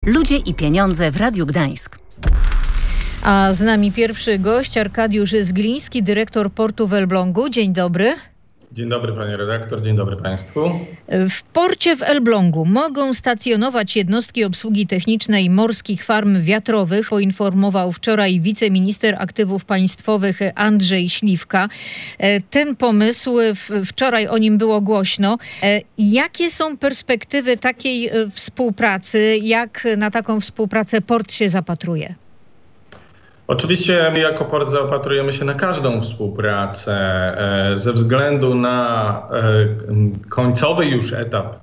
Ludzie i pieniądze w Radiu Gdańsk. A z nami pierwszy gość, Arkadiusz Zgliński, dyrektor portu w Elblągu. Dzień dobry. Dzień dobry pani redaktor, dzień dobry państwu. W porcie w Elblągu mogą stacjonować jednostki obsługi technicznej morskich farm wiatrowych, poinformował wczoraj wiceminister aktywów państwowych Andrzej Śliwka. Ten pomysł, wczoraj o nim było głośno. Jakie są perspektywy takiej współpracy? Jak na taką współpracę port się zapatruje? Oczywiście my jako port zaopatrujemy się na każdą współpracę ze względu na końcowy już etap,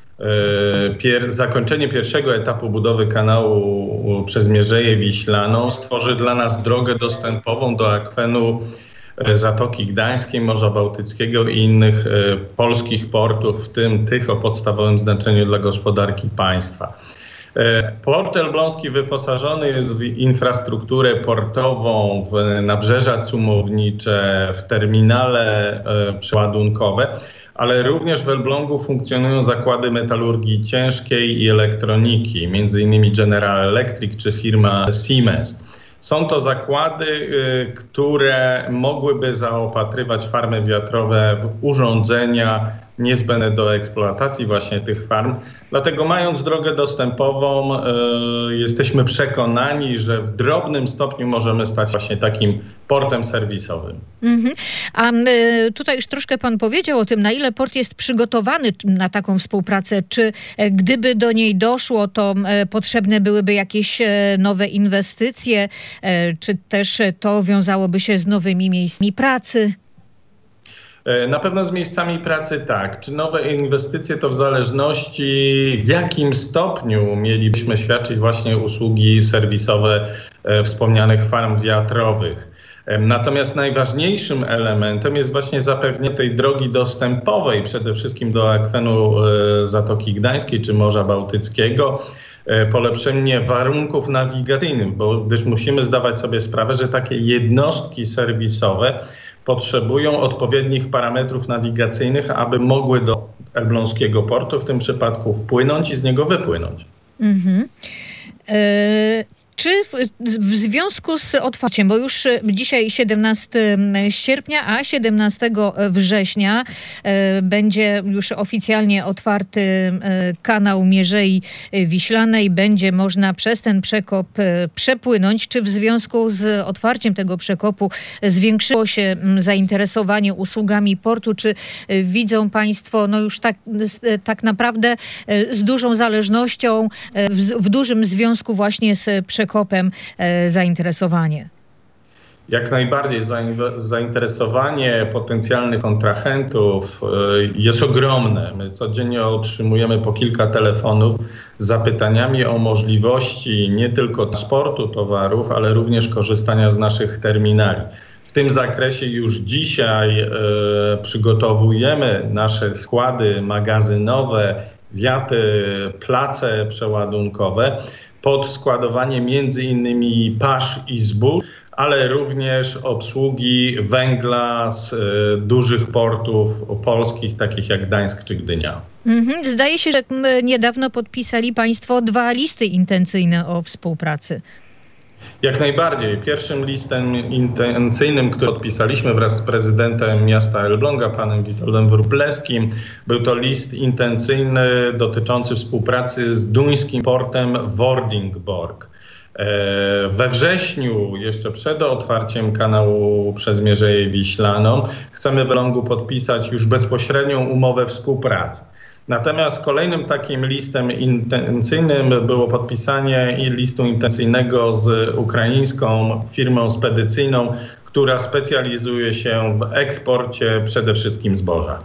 zakończenie pierwszego etapu budowy kanału przez Mierzeję Wiślaną stworzy dla nas drogę dostępową do akwenu Zatoki Gdańskiej, Morza Bałtyckiego i innych polskich portów, w tym tych o podstawowym znaczeniu dla gospodarki państwa. Port elbląski wyposażony jest w infrastrukturę portową, w nabrzeża cumownicze, w terminale przeładunkowe, ale również w Elblągu funkcjonują zakłady metalurgii ciężkiej i elektroniki, m.in. General Electric czy firma Siemens. Są to zakłady, które mogłyby zaopatrywać farmy wiatrowe w urządzenia niezbędne do eksploatacji właśnie tych farm. Dlatego mając drogę dostępową, jesteśmy przekonani, że w drobnym stopniu możemy stać właśnie takim portem serwisowym. A tutaj już troszkę pan powiedział o tym, na ile port jest przygotowany na taką współpracę. Czy gdyby do niej doszło, to potrzebne byłyby jakieś nowe inwestycje, czy też to wiązałoby się z nowymi miejscami pracy? Na pewno z miejscami pracy tak. Czy nowe inwestycje, to w zależności w jakim stopniu mielibyśmy świadczyć właśnie usługi serwisowe wspomnianych farm wiatrowych. Natomiast najważniejszym elementem jest właśnie zapewnienie tej drogi dostępowej przede wszystkim do akwenu Zatoki Gdańskiej czy Morza Bałtyckiego, polepszenie warunków nawigacyjnych, gdyż musimy zdawać sobie sprawę, że takie jednostki serwisowe potrzebują odpowiednich parametrów nawigacyjnych, aby mogły do elbląskiego portu w tym przypadku wpłynąć i z niego wypłynąć. Czy w związku z otwarciem, bo już dzisiaj 17 sierpnia, a 17 września będzie już oficjalnie otwarty kanał Mierzei Wiślanej, będzie można przez ten przekop przepłynąć. Czy w związku z otwarciem tego przekopu zwiększyło się zainteresowanie usługami portu? Czy widzą państwo już tak naprawdę z dużą zależnością, w dużym związku właśnie z przekopem zainteresowanie? Jak najbardziej zainteresowanie potencjalnych kontrahentów jest ogromne. My codziennie otrzymujemy po kilka telefonów z zapytaniami o możliwości nie tylko transportu towarów, ale również korzystania z naszych terminali. W tym zakresie już dzisiaj przygotowujemy nasze składy magazynowe, wiaty, place przeładunkowe pod składowanie między innymi pasz i zbóż, ale również obsługi węgla z dużych portów polskich, takich jak Gdańsk czy Gdynia. Zdaje się, że niedawno podpisali państwo 2 listy intencyjne o współpracy. Jak najbardziej. Pierwszym listem intencyjnym, który podpisaliśmy wraz z prezydentem miasta Elbląga, panem Witoldem Wróblewskim, był to list intencyjny dotyczący współpracy z duńskim portem Vordingborg. We wrześniu, jeszcze przed otwarciem kanału przez Mierzeję Wiślaną, chcemy w Elblągu podpisać już bezpośrednią umowę współpracy. Natomiast kolejnym takim listem intencyjnym było podpisanie listu intencyjnego z ukraińską firmą spedycyjną, która specjalizuje się w eksporcie przede wszystkim zboża.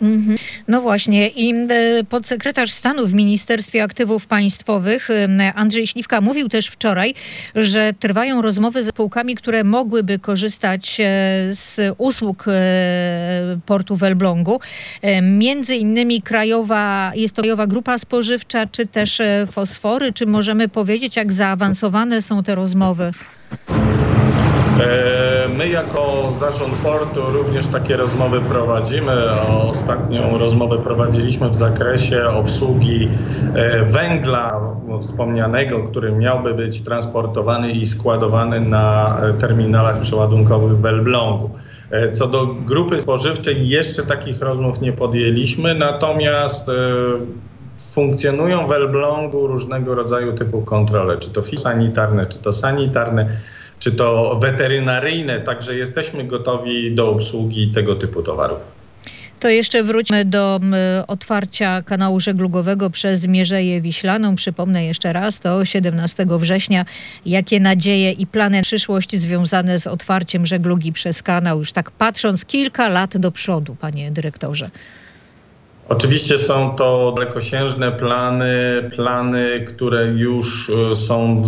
No właśnie i podsekretarz stanu w Ministerstwie Aktywów Państwowych Andrzej Śliwka mówił też wczoraj, że trwają rozmowy ze spółkami, które mogłyby korzystać z usług portu w Elblągu. Między innymi jest to Krajowa Grupa Spożywcza, czy też Fosfory. Czy możemy powiedzieć, jak zaawansowane są te rozmowy? My jako zarząd portu również takie rozmowy prowadzimy. Ostatnią rozmowę prowadziliśmy w zakresie obsługi węgla wspomnianego, który miałby być transportowany i składowany na terminalach przeładunkowych w Elblągu. Co do grupy spożywczej jeszcze takich rozmów nie podjęliśmy, natomiast funkcjonują w Elblągu różnego rodzaju typu kontrole, czy to fitosanitarne, czy to sanitarne, czy to weterynaryjne, także jesteśmy gotowi do obsługi tego typu towarów. To jeszcze wróćmy do otwarcia kanału żeglugowego przez Mierzeję Wiślaną. Przypomnę jeszcze raz, to 17 września. Jakie nadzieje i plany na przyszłość związane z otwarciem żeglugi przez kanał, już tak patrząc kilka lat do przodu, panie dyrektorze? Oczywiście są to dalekosiężne plany, które już są w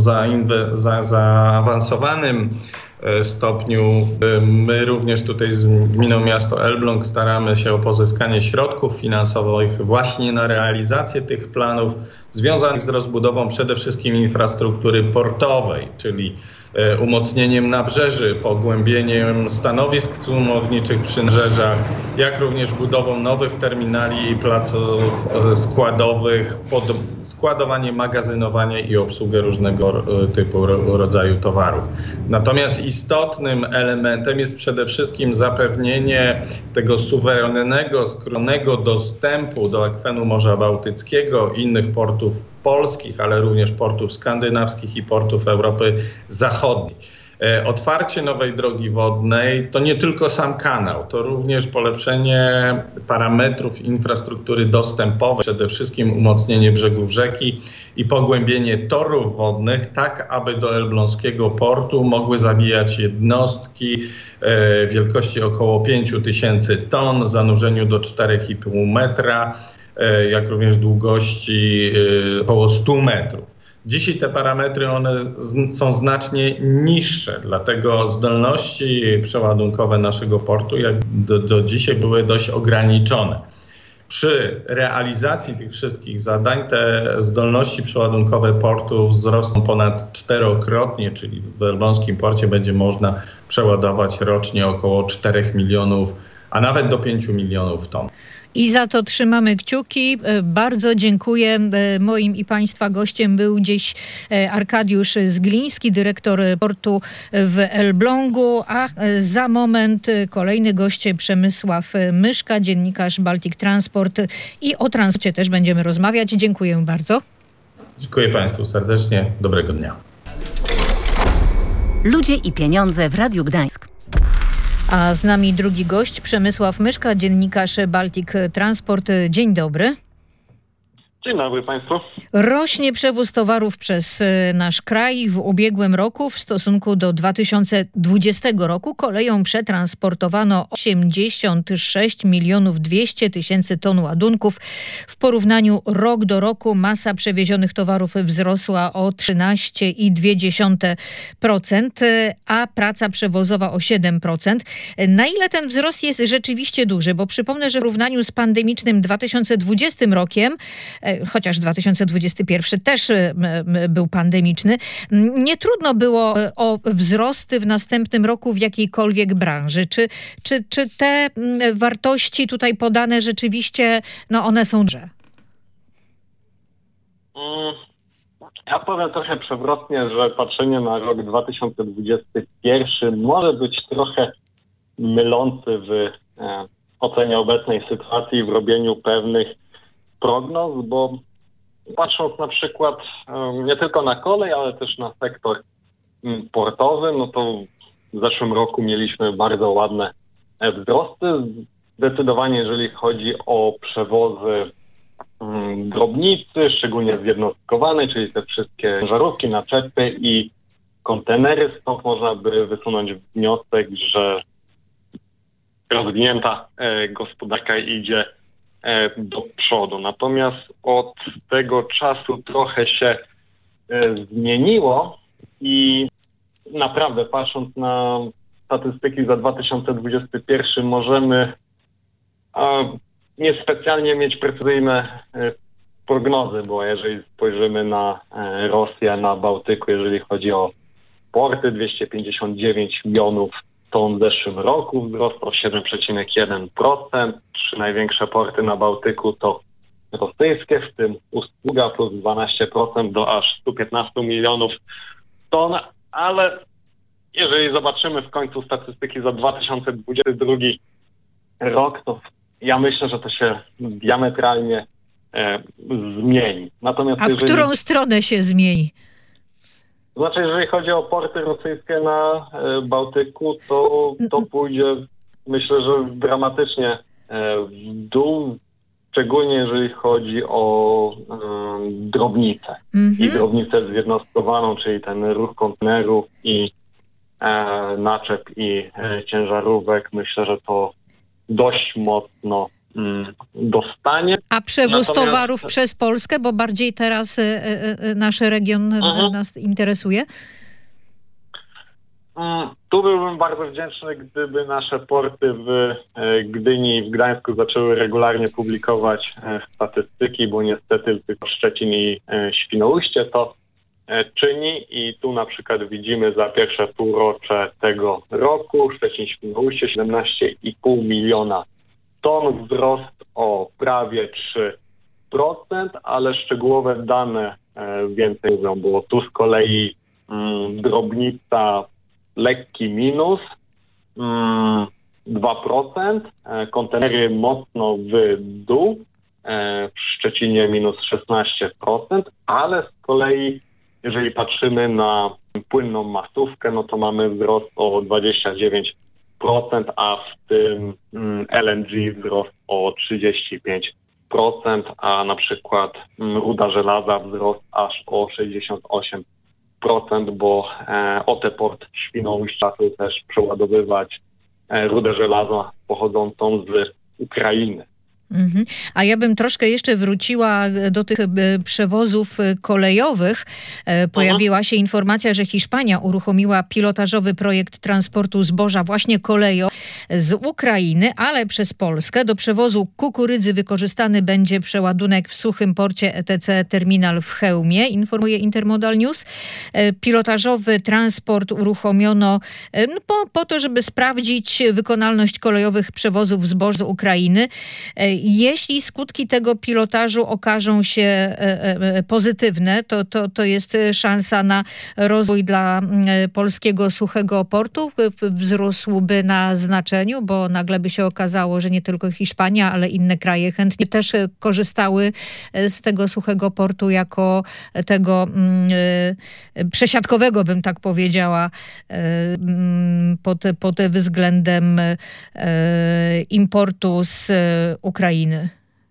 zaawansowanym stopniu. My również tutaj z Gminą Miasto Elbląg staramy się o pozyskanie środków finansowych właśnie na realizację tych planów związanych z rozbudową przede wszystkim infrastruktury portowej, czyli umocnieniem nabrzeży, pogłębieniem stanowisk cumowniczych przy nabrzeżach, jak również budową nowych terminali i placów składowych, składowanie, magazynowanie i obsługę różnego typu rodzaju towarów. Natomiast istotnym elementem jest przede wszystkim zapewnienie tego suwerennego, skróconego dostępu do akwenu Morza Bałtyckiego, innych portów polskich, ale również portów skandynawskich i portów Europy Zachodniej. Otwarcie nowej drogi wodnej to nie tylko sam kanał, to również polepszenie parametrów infrastruktury dostępowej, przede wszystkim umocnienie brzegów rzeki i pogłębienie torów wodnych, tak aby do elbląskiego portu mogły zawijać jednostki wielkości około 5000 ton, zanurzeniu do 4,5 metra, jak również długości około 100 metrów. Dzisiaj te parametry są znacznie niższe, dlatego zdolności przeładunkowe naszego portu jak do dzisiaj były dość ograniczone. Przy realizacji tych wszystkich zadań te zdolności przeładunkowe portu wzrosną ponad 4-krotnie, czyli w elbląskim porcie będzie można przeładować rocznie około 4 milionów, a nawet do 5 milionów ton. I za to trzymamy kciuki. Bardzo dziękuję. Moim i państwa gościem był dziś Arkadiusz Zgliński, dyrektor portu w Elblągu, a za moment kolejny gość Przemysław Myszka, dziennikarz Baltic Transport, i o transporcie też będziemy rozmawiać. Dziękuję bardzo. Dziękuję państwu serdecznie. Dobrego dnia. Ludzie i pieniądze w Radiu Gdańsk. A z nami drugi gość, Przemysław Myszka, dziennikarz Baltic Transport. Dzień dobry. Dzień dobry państwu. Rośnie przewóz towarów przez nasz kraj. W ubiegłym roku w stosunku do 2020 roku koleją przetransportowano 86 200 000 ton ładunków. W porównaniu rok do roku masa przewiezionych towarów wzrosła o 13,2%, a praca przewozowa o 7%. Na ile ten wzrost jest rzeczywiście duży? Bo przypomnę, że w porównaniu z pandemicznym 2020 rokiem, chociaż 2021 też był pandemiczny, nie trudno było o wzrosty w następnym roku w jakiejkolwiek branży. Czy te wartości tutaj podane rzeczywiście, one są duże? Ja powiem trochę przewrotnie, że patrzenie na rok 2021 może być trochę mylący w ocenie obecnej sytuacji i w robieniu pewnych prognoz, bo patrząc na przykład nie tylko na kolej, ale też na sektor portowy, to w zeszłym roku mieliśmy bardzo ładne wzrosty. Zdecydowanie jeżeli chodzi o przewozy drobnicy, szczególnie zjednostkowane, czyli te wszystkie ciężarówki, naczepy i kontenery, stąd można by wysunąć wniosek, że rozwinięta gospodarka idzie do przodu. Natomiast od tego czasu trochę się zmieniło i naprawdę patrząc na statystyki za 2021 możemy niespecjalnie mieć precyzyjne prognozy, bo jeżeli spojrzymy na Rosję, na Bałtyku, jeżeli chodzi o eksporty 259 milionów ton w zeszłym roku, wzrost o 7,1%. 3 największe porty na Bałtyku to rosyjskie, w tym usługa plus 12% do aż 115 milionów ton, ale jeżeli zobaczymy w końcu statystyki za 2022 rok, to ja myślę, że to się diametralnie zmieni. Natomiast a w którą stronę się zmieni? Znaczy, jeżeli chodzi o porty rosyjskie na Bałtyku, to pójdzie, myślę, że dramatycznie w dół, szczególnie jeżeli chodzi o drobnicę. I drobnicę zjednostkowaną, czyli ten ruch kontenerów i naczep i ciężarówek. Myślę, że to dość mocno dostanie. A przewóz towarów przez Polskę, bo bardziej teraz nasz region nas interesuje? Tu byłbym bardzo wdzięczny, gdyby nasze porty w Gdyni i w Gdańsku zaczęły regularnie publikować statystyki, bo niestety tylko Szczecin i Świnoujście to czyni i tu na przykład widzimy za pierwsze półrocze tego roku Szczecin-Świnoujście 17,5 miliona ton, wzrost o prawie 3%, ale szczegółowe dane więcej mówią, bo tu z kolei drobnica lekki minus 2%, kontenery mocno w dół, w Szczecinie minus 16%, ale z kolei jeżeli patrzymy na płynną masówkę, no to mamy wzrost o 29%, a w tym LNG wzrost o 35%, a na przykład ruda żelaza wzrost aż o 68%, bo OT Port Świnoujścia chce też przeładowywać rudę żelaza pochodzącą z Ukrainy. A ja bym troszkę jeszcze wróciła do tych przewozów kolejowych. Pojawiła się informacja, że Hiszpania uruchomiła pilotażowy projekt transportu zboża właśnie koleją z Ukrainy, ale przez Polskę. Do przewozu kukurydzy wykorzystany będzie przeładunek w suchym porcie ETC Terminal w Chełmie, informuje Intermodal News. Pilotażowy transport uruchomiono po to, żeby sprawdzić wykonalność kolejowych przewozów zboża z Ukrainy. Jeśli skutki tego pilotażu okażą się pozytywne, to jest szansa na rozwój dla polskiego suchego portu. Wzrósłby na znaczeniu, bo nagle by się okazało, że nie tylko Hiszpania, ale inne kraje chętnie też korzystały z tego suchego portu jako tego przesiadkowego, bym tak powiedziała, pod względem importu z Ukrainy.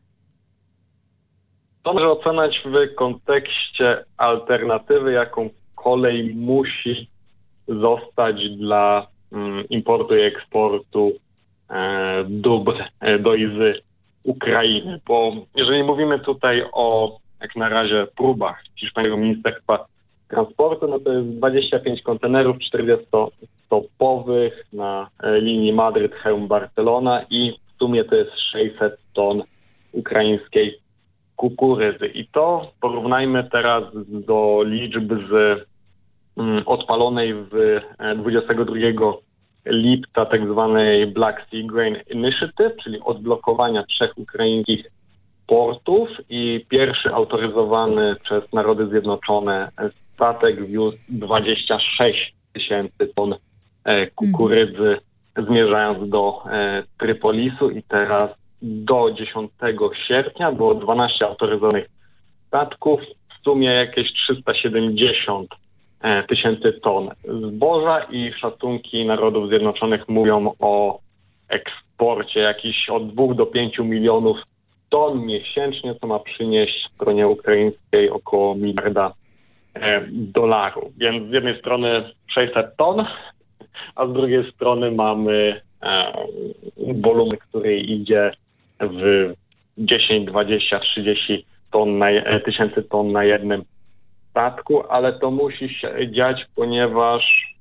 To należy oceniać w kontekście alternatywy, jaką kolej musi zostać dla importu i eksportu dóbr do i z Ukrainy. Bo jeżeli mówimy tutaj o, jak na razie, próbach hiszpańskiego Ministerstwa Transportu, no to jest 25 kontenerów 40-stopowych na linii Madryt-Chełm-Barcelona i w sumie to jest 600 ton ukraińskiej kukurydzy. I to porównajmy teraz do liczb z odpalonej w 22 lipca tak zwanej Black Sea Grain Initiative, czyli odblokowania 3 ukraińskich portów i pierwszy autoryzowany przez Narody Zjednoczone statek wiózł 26 000 ton kukurydzy zmierzając do Trypolisu i teraz do 10 sierpnia było 12 autoryzowanych statków, w sumie jakieś 370 000 ton zboża i szacunki Narodów Zjednoczonych mówią o eksporcie jakiś od 2 do 5 milionów ton miesięcznie, co ma przynieść stronie ukraińskiej około $1 miliarda. Więc z jednej strony 600 ton, a z drugiej strony mamy wolumen, który idzie w 10, 20, 30 tysięcy ton na jednym statku, ale to musi się dziać, ponieważ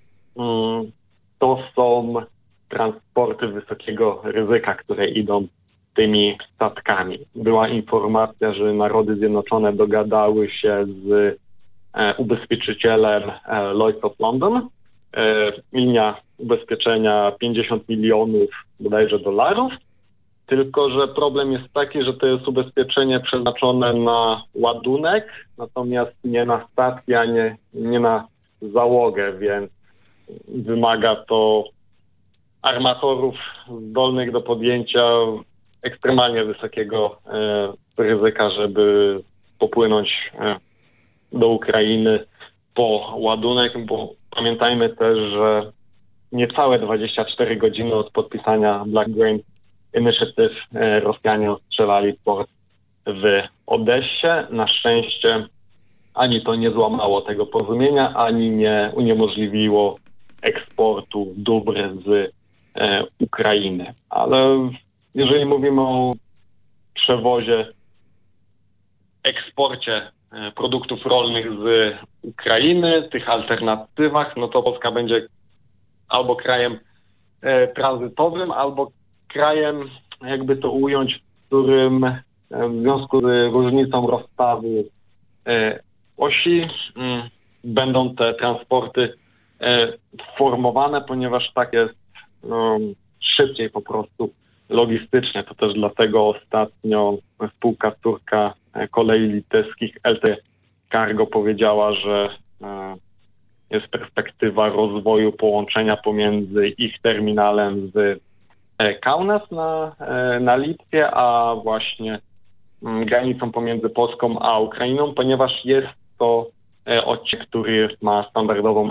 to są transporty wysokiego ryzyka, które idą tymi statkami. Była informacja, że Narody Zjednoczone dogadały się z ubezpieczycielem Lloyd's of London. Linia ubezpieczenia 50 milionów bodajże dolarów, tylko że problem jest taki, że to jest ubezpieczenie przeznaczone na ładunek, natomiast nie na statki, a nie na załogę, więc wymaga to armatorów zdolnych do podjęcia ekstremalnie wysokiego ryzyka, żeby popłynąć do Ukrainy po ładunek, bo pamiętajmy też, że niecałe 24 godziny od podpisania Black Grain Initiative Rosjanie ostrzelali port w Odessie. Na szczęście ani to nie złamało tego porozumienia, ani nie uniemożliwiło eksportu dóbr z Ukrainy. Ale jeżeli mówimy o przewozie, eksporcie produktów rolnych z Ukrainy, tych alternatywach, no to Polska będzie albo krajem tranzytowym, albo krajem, jakby to ująć, w którym w związku z różnicą rozstawu osi będą te transporty formowane, ponieważ tak jest szybciej po prostu logistycznie. To też dlatego ostatnio spółka córka kolei litewskich LT Cargo powiedziała, że jest perspektywa rozwoju połączenia pomiędzy ich terminalem z Kaunas na Litwie, a właśnie granicą pomiędzy Polską a Ukrainą, ponieważ jest to odcinek, który ma standardową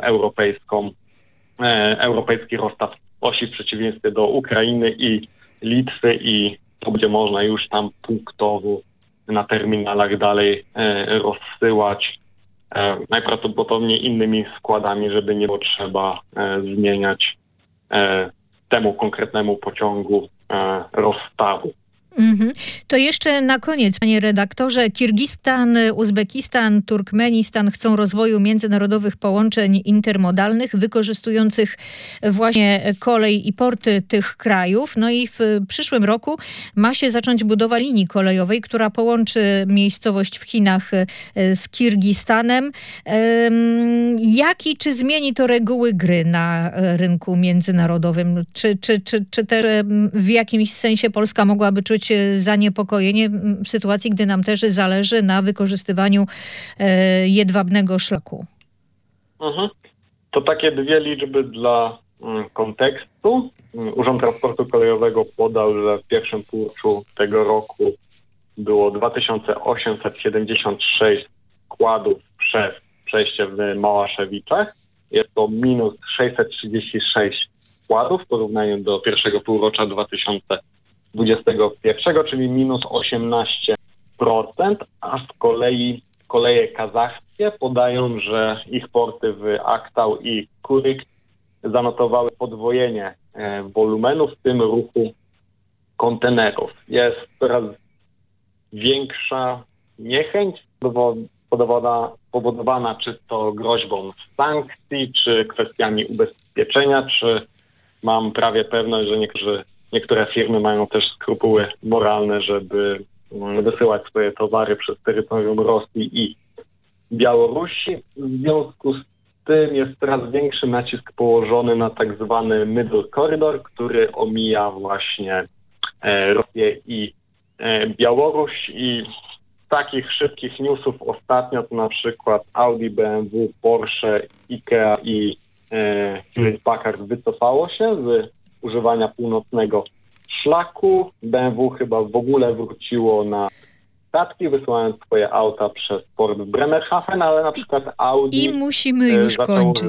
europejski rozstaw osi w przeciwieństwie do Ukrainy i Litwy, i to będzie można już tam punktowo na terminalach dalej rozsyłać najprawdopodobniej innymi składami, żeby nie było trzeba zmieniać temu konkretnemu pociągu rozstawu. To jeszcze na koniec, panie redaktorze, Kirgistan, Uzbekistan, Turkmenistan chcą rozwoju międzynarodowych połączeń intermodalnych wykorzystujących właśnie kolej i porty tych krajów. No i w przyszłym roku ma się zacząć budowa linii kolejowej, która połączy miejscowość w Chinach z Kirgistanem. Czy zmieni to reguły gry na rynku międzynarodowym? Czy też w jakimś sensie Polska mogłaby czuć zaniepokojenie w sytuacji, gdy nam też zależy na wykorzystywaniu jedwabnego szlaku? To takie dwie liczby dla kontekstu. Urząd Transportu Kolejowego podał, że w pierwszym półroczu tego roku było 2876 składów przez przejście w Małaszewiczach. Jest to minus 636 składów w porównaniu do pierwszego półrocza 2021, czyli minus 18%, a z kolei koleje kazachskie podają, że ich porty w Aktau i Kuryk zanotowały podwojenie wolumenu, w tym ruchu kontenerów. Jest coraz większa niechęć powodowana czy to groźbą sankcji, czy kwestiami ubezpieczenia, czy mam prawie pewność, że niektóre firmy mają też skrupuły moralne, żeby wysyłać swoje towary przez terytorium Rosji i Białorusi. W związku z tym jest coraz większy nacisk położony na tak zwany Middle Corridor, który omija właśnie Rosję i Białoruś. I z takich szybkich newsów ostatnio to na przykład Audi, BMW, Porsche, IKEA i Hewlett Packard wycofało się z używania północnego szlaku. BMW chyba w ogóle wróciło na statki, wysyłając swoje auta przez port w Bremerhaven, ale na przykład Audi i musimy już kończyć.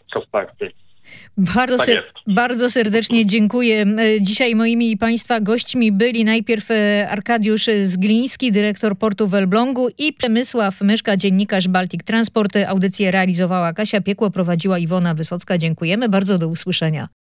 Bardzo serdecznie dziękuję. Dzisiaj moimi i Państwa gośćmi byli najpierw Arkadiusz Zgliński, dyrektor portu w Elblągu, i Przemysław Myszka, dziennikarz Baltic Transport. Audycję realizowała Kasia Piekło, prowadziła Iwona Wysocka. Dziękujemy bardzo, do usłyszenia.